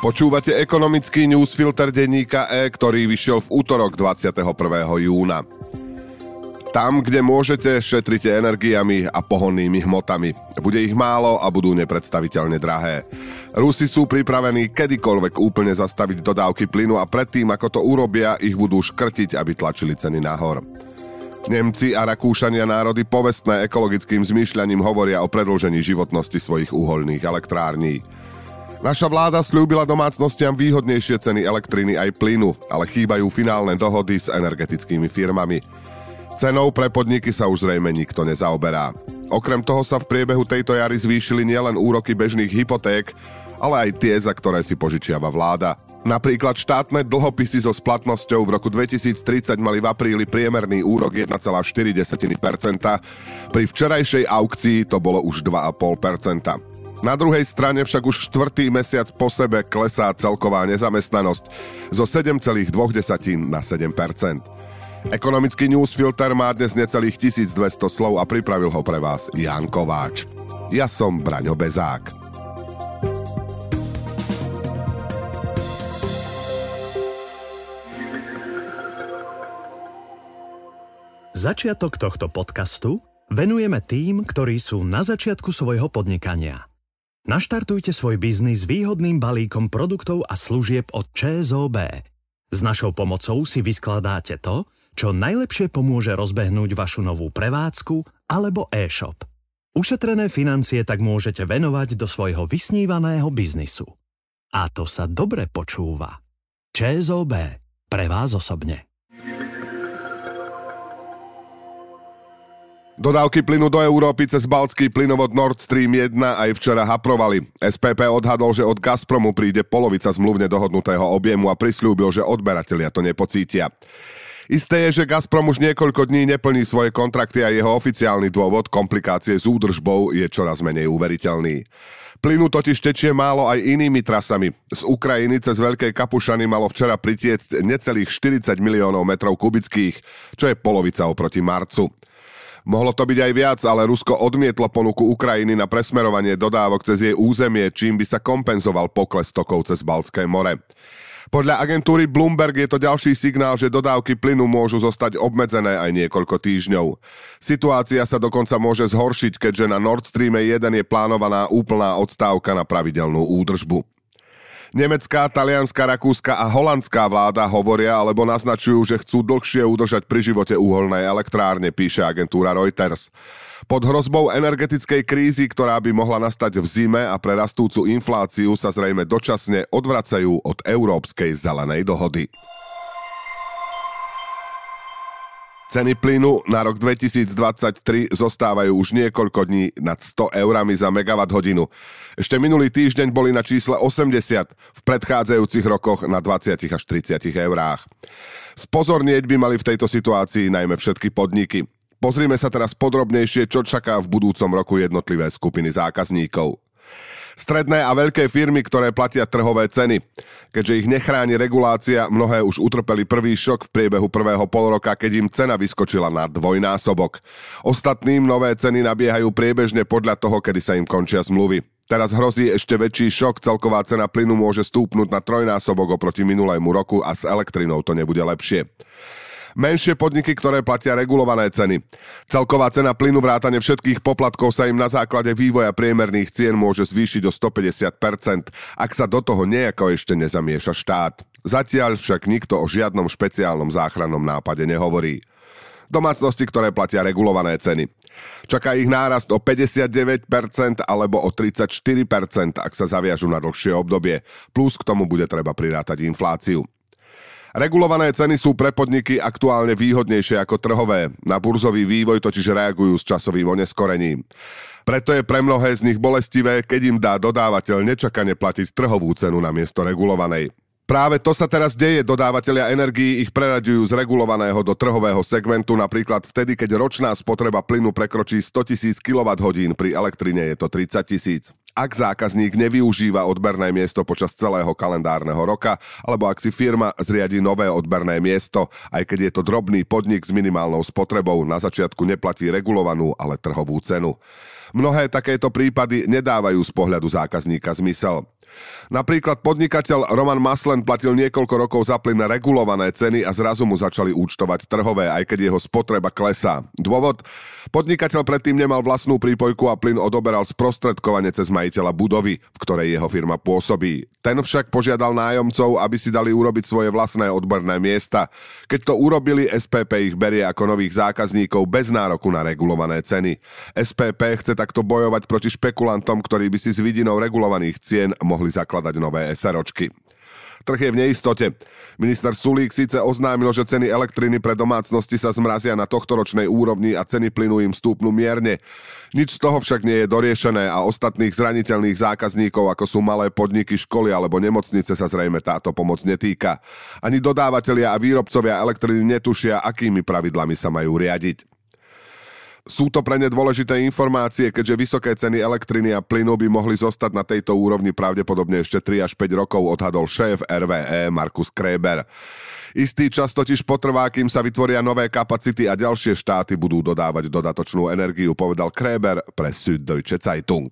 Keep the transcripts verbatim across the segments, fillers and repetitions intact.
Počúvate ekonomický newsfilter denníka E, ktorý vyšiel v útorok dvadsiateho prvého júna. Tam, kde môžete, šetrite energiami a pohonnými hmotami. Bude ich málo a budú nepredstaviteľne drahé. Rusi sú pripravení kedykoľvek úplne zastaviť dodávky plynu a predtým, ako to urobia, ich budú škrtiť, aby tlačili ceny nahor. Nemci a Rakúšania, národy povestné ekologickým zmýšľaním, hovoria o predĺžení životnosti svojich uhoľných elektrární. Naša vláda sľúbila domácnostiam výhodnejšie ceny elektriny aj plynu, ale chýbajú finálne dohody s energetickými firmami. Cenou pre podniky sa už zrejme nikto nezaoberá. Okrem toho sa v priebehu tejto jary zvýšili nielen úroky bežných hypoték, ale aj tie, za ktoré si požičiava vláda. Napríklad štátne dlhopisy so splatnosťou v roku dvetisíctridsať mali v apríli priemerný úrok jeden celá štyri percenta, pri včerajšej aukcii to bolo už dva celé päť percenta. Na druhej strane však už štvrtý mesiac po sebe klesá celková nezamestnanosť zo sedem celá dva na sedem percent. Ekonomický newsfilter má dnes necelých tisícdvesto slov a pripravil ho pre vás Ján Kováč. Ja som Braňo Bezák. Začiatok tohto podcastu venujeme tým, ktorí sú na začiatku svojho podnikania. Naštartujte svoj biznis výhodným balíkom produktov a služieb od ČSOB. S našou pomocou si vyskladáte to, čo najlepšie pomôže rozbehnúť vašu novú prevádzku alebo e-shop. Ušetrené financie tak môžete venovať do svojho vysnívaného biznisu. A to sa dobre počúva. ČSOB. Pre vás osobne. Dodávky plynu do Európy cez baltský plynovod Nord Stream jeden aj včera haprovali. es pé pé odhadol, že od Gazpromu príde polovica zmluvne dohodnutého objemu a prisľúbil, že odberatelia to nepocítia. Isté je, že Gazprom už niekoľko dní neplní svoje kontrakty a jeho oficiálny dôvod, komplikácie s údržbou, je čoraz menej uveriteľný. Plynu totiž tečie málo aj inými trasami. Z Ukrajiny cez Veľké Kapušany malo včera pritiecť necelých štyridsať miliónov metrov kubických, čo je polovica oproti marcu. Mohlo to byť aj viac, ale Rusko odmietlo ponuku Ukrajiny na presmerovanie dodávok cez jej územie, čím by sa kompenzoval pokles tokov cez Baltské more. Podľa agentúry Bloomberg je to ďalší signál, že dodávky plynu môžu zostať obmedzené aj niekoľko týždňov. Situácia sa dokonca môže zhoršiť, keďže na Nord Stream jeden je plánovaná úplná odstávka na pravidelnú údržbu. Nemecká, talianska, rakúska a holandská vláda hovoria alebo naznačujú, že chcú dlhšie udržať pri živote uholnej elektrárne, píše agentúra Reuters. Pod hrozbou energetickej krízy, ktorá by mohla nastať v zime a pre rastúcu infláciu, sa zrejme dočasne odvracajú od Európskej zelenej dohody. Ceny plynu na rok dvetisícdvadsaťtri zostávajú už niekoľko dní nad sto eurami za megawatt hodinu. Ešte minulý týždeň boli na čísle osemdesiat, v predchádzajúcich rokoch na dvadsať až tridsať eurách. Spozornieť by mali v tejto situácii najmä všetky podniky. Pozrime sa teraz podrobnejšie, čo čaká v budúcom roku jednotlivé skupiny zákazníkov. Stredné a veľké firmy, ktoré platia trhové ceny. Keďže ich nechráni regulácia, mnohé už utrpeli prvý šok v priebehu prvého polroka, keď im cena vyskočila na dvojnásobok. Ostatným nové ceny nabiehajú priebežne podľa toho, kedy sa im končia zmluvy. Teraz hrozí ešte väčší šok, celková cena plynu môže stúpnuť na trojnásobok oproti minulému roku a s elektrinou to nebude lepšie. Menšie podniky, ktoré platia regulované ceny. Celková cena plynu vrátane všetkých poplatkov sa im na základe vývoja priemerných cien môže zvýšiť o stopäťdesiat percent, ak sa do toho nejako ešte nezamieša štát. Zatiaľ však nikto o žiadnom špeciálnom záchrannom nápade nehovorí. Domácnosti, ktoré platia regulované ceny. Čaká ich nárast o päťdesiatdeväť percent alebo o tridsaťštyri percent, ak sa zaviažu na dlhšie obdobie, plus k tomu bude treba prirátať infláciu. Regulované ceny sú pre podniky aktuálne výhodnejšie ako trhové. Na burzový vývoj totiž reagujú s časovým oneskorením. Preto je pre mnohé z nich bolestivé, keď im dá dodávateľ nečakane platiť trhovú cenu namiesto regulovanej. Práve to sa teraz deje, dodávateľia energií ich preraďujú z regulovaného do trhového segmentu, napríklad vtedy, keď ročná spotreba plynu prekročí stotisíc kilowatthodín, pri elektrine je to tridsať tisíc. Ak zákazník nevyužíva odberné miesto počas celého kalendárneho roka, alebo ak si firma zriadi nové odberné miesto, aj keď je to drobný podnik s minimálnou spotrebou, na začiatku neplatí regulovanú, ale trhovú cenu. Mnohé takéto prípady nedávajú z pohľadu zákazníka zmysel. Napríklad podnikateľ Roman Maslen platil niekoľko rokov za plyn regulované ceny a zrazu mu začali účtovať trhové, aj keď jeho spotreba klesá. Dôvod? Podnikateľ predtým nemal vlastnú prípojku a plyn odoberal sprostredkovane cez majiteľa budovy, v ktorej jeho firma pôsobí. Ten však požiadal nájomcov, aby si dali urobiť svoje vlastné odberné miesta. Keď to urobili, es pé pé ich berie ako nových zákazníkov bez nároku na regulované ceny. es pé pé chce takto bojovať proti špekulantom, ktorí by si s vidinou regulovaných cien mohli zakladať nové eseročky. Trh je v neistote. Minister Sulík síce oznámil, že ceny elektriny pre domácnosti sa zmrazia na tohtoročnej úrovni a ceny plynu im stúpnu mierne. Nič z toho však nie je doriešené a ostatných zraniteľných zákazníkov, ako sú malé podniky, školy alebo nemocnice, sa zrejme táto pomoc netýka. Ani dodávateľia a výrobcovia elektriny netušia, akými pravidlami sa majú riadiť. Sú to pre ne dôležité informácie, keďže vysoké ceny elektriny a plynu by mohli zostať na tejto úrovni pravdepodobne ešte tri až päť rokov, odhadol šéf er vé é Markus Kréber. Istý čas totiž potrvá, kým sa vytvoria nové kapacity a ďalšie štáty budú dodávať dodatočnú energiu, povedal Kréber pre Süddeutsche Zeitung.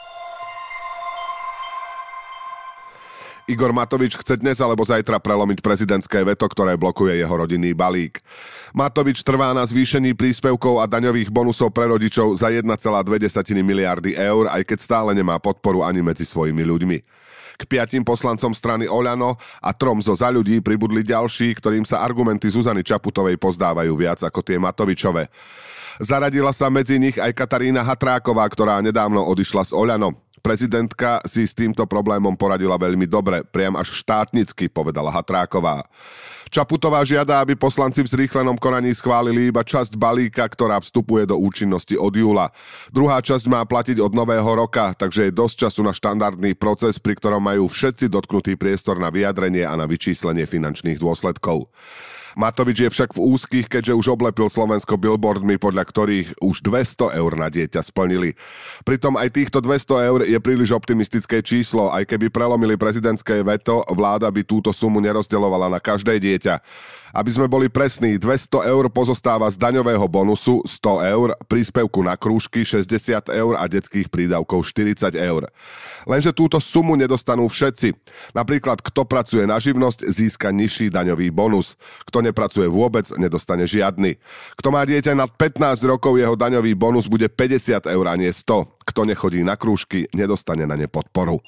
Igor Matovič chce dnes alebo zajtra prelomiť prezidentské veto, ktoré blokuje jeho rodinný balík. Matovič trvá na zvýšení príspevkov a daňových bonusov pre rodičov za jeden celá dve miliardy eur, aj keď stále nemá podporu ani medzi svojimi ľuďmi. K piatim poslancom strany Oľano a trom zo Za ľudí pribudli ďalší, ktorým sa argumenty Zuzany Čaputovej pozdávajú viac ako tie Matovičove. Zaradila sa medzi nich aj Katarína Hatráková, ktorá nedávno odišla z Oľano. Prezidentka si s týmto problémom poradila veľmi dobre, priam až štátnicky, povedala Hatráková. Čaputová žiada, aby poslanci v zrýchlenom konaní schválili iba časť balíka, ktorá vstupuje do účinnosti od júla. Druhá časť má platiť od nového roka, takže je dosť času na štandardný proces, pri ktorom majú všetci dotknutý priestor na vyjadrenie a na vyčíslenie finančných dôsledkov. Matovič je však v úzkých, keďže už oblepil Slovensko billboardmi, podľa ktorých už dvesto eur na dieťa splnili. Pritom aj týchto dvesto eur je príliš optimistické číslo, aj keby prelomili prezidentské veto, vláda by túto sumu nerozdeľovala na každé dieťa. Aby sme boli presní, dvesto eur pozostáva z daňového bonusu sto eur, príspevku na krúžky šesťdesiat eur a detských prídavkov štyridsať eur. Lenže túto sumu nedostanú všetci. Napríklad, kto pracuje na živnosť, získa nižší daňový bonus. Kto nepracuje vôbec, nedostane žiadny. Kto má dieťa nad pätnásť rokov, jeho daňový bonus bude päťdesiat eur a nie sto. Kto nechodí na krúžky, nedostane na ne podporu.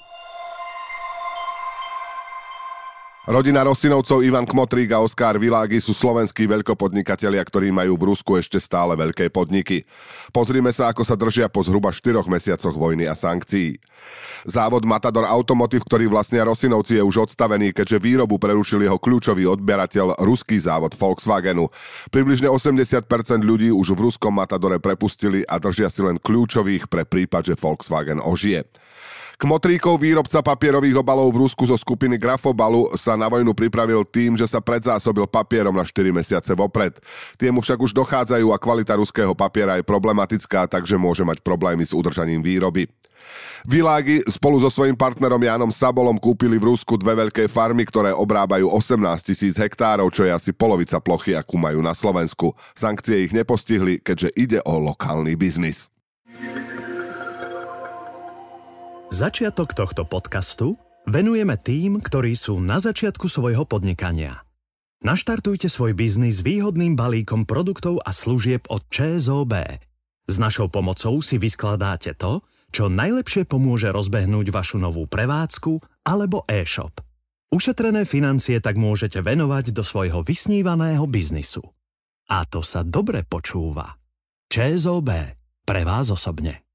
Rodina Rosinovcov Ivan Kmotrík a Oskar Világi sú slovenskí veľkopodnikatelia, ktorí majú v Rusku ešte stále veľké podniky. Pozrime sa, ako sa držia po zhruba štyroch mesiacoch vojny a sankcií. Závod Matador Automotive, ktorý vlastnia Rosinovci, je už odstavený, keďže výrobu prerušil jeho kľúčový odberateľ, ruský závod Volkswagenu. Približne osemdesiat percent ľudí už v ruskom Matadore prepustili a držia si len kľúčových pre prípad, že Volkswagen ožije. Kmotríkov, výrobca papierových obalov v Rusku zo skupiny Grafobalu, sa na vojnu pripravil tým, že sa predzásobil papierom na štyri mesiace vopred. Tie mu však už dochádzajú a kvalita ruského papiera je problematická, takže môže mať problémy s udržaním výroby. Világi spolu so svojím partnerom Jánom Sabolom kúpili v Rusku dve veľké farmy, ktoré obrábajú osemnásť tisíc hektárov, čo je asi polovica plochy, akú majú na Slovensku. Sankcie ich nepostihli, keďže ide o lokálny biznis. Začiatok tohto podcastu venujeme tým, ktorí sú na začiatku svojho podnikania. Naštartujte svoj biznis s výhodným balíkom produktov a služieb od ČSOB. S našou pomocou si vyskladáte to, čo najlepšie pomôže rozbehnúť vašu novú prevádzku alebo e-shop. Ušetrené financie tak môžete venovať do svojho vysnívaného biznisu. A to sa dobre počúva. ČSOB. Pre vás osobne.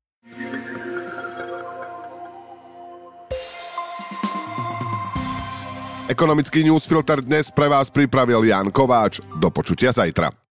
Ekonomický newsfilter dnes pre vás pripravil Ján Kováč. Do počutia zajtra.